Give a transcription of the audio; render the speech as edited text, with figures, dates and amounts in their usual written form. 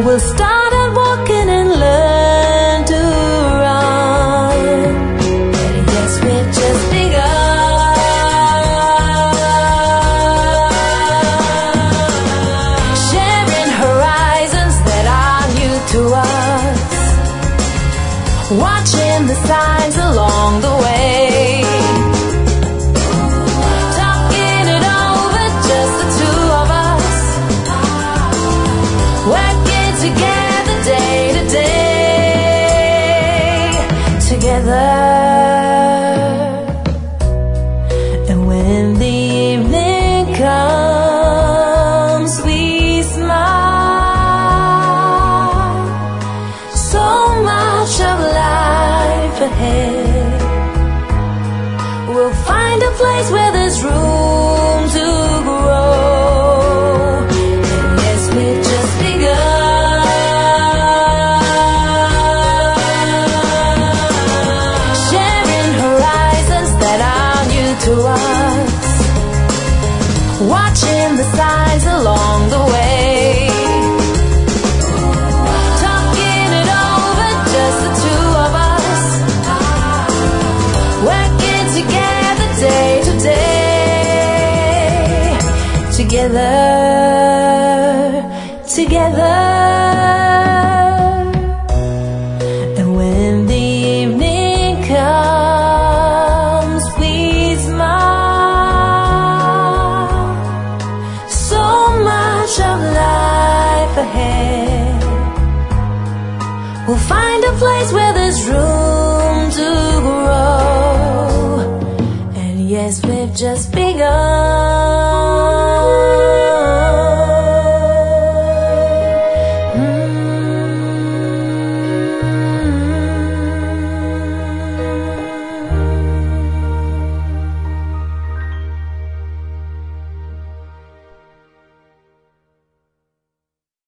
We'll start out walking and learn to run. And yes, we've just begun. Sharing horizons that are new to us, watching the signs along the way. Together, and when the evening comes, we smile. So much of life ahead. We'll find a place where there's room to grow. And yes, we've just begun. To us, watching the signs along the way, talking it over, just the two of us, working together day to day, together, together. And when the evening comes, of life ahead, we'll find a place where there's room to grow. And yes, we've just begun.